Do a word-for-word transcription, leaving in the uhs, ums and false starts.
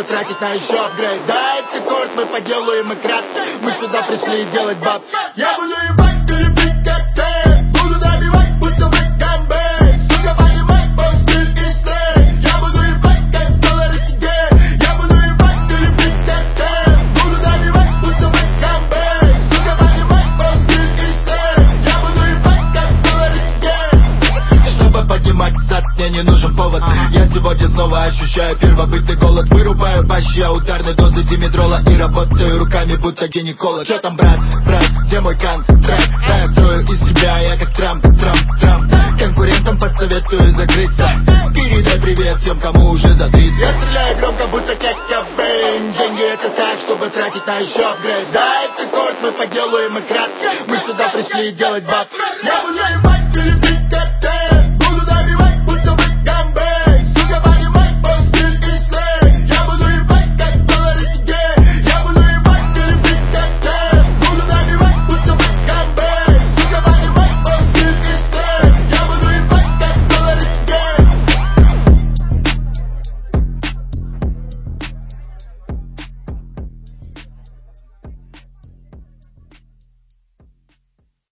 чтобы тратить на еще апгрейд. Да, это курс, мы поделаем и кратко. Мы сюда пришли делать баб. Я буду ебать, перебить как ты. Буду добивать, будто бы камбэк. Сука, понимай, мой стиль и стиль. Я буду ебать, как доллары себе. Я буду ебать, перебить как ты. Буду добивать, будто бы камбэк. Сука, понимай, мой стиль и стиль. Я буду ебать, как доллары себе. Чтобы поднимать зад, мне не нужен повод. Я сегодня снова ощущаю первобытный голод. Вырубаю бащи, я ударной дозы димедрола. И работаю руками, будто гинеколог. Чё там, брат, брат, где мой контракт? Да, я строю из себя, я как Трамп, Трамп, Трамп. Конкурентам посоветую закрыться. Передай привет тем, кому уже за тридцать. Я стреляю громко, будто как Кобейн. Деньги это так, чтобы тратить на еще апгрейд. Да, это корт, мы поделаем и кратко. Мы сюда пришли делать баб. Я буду ебать,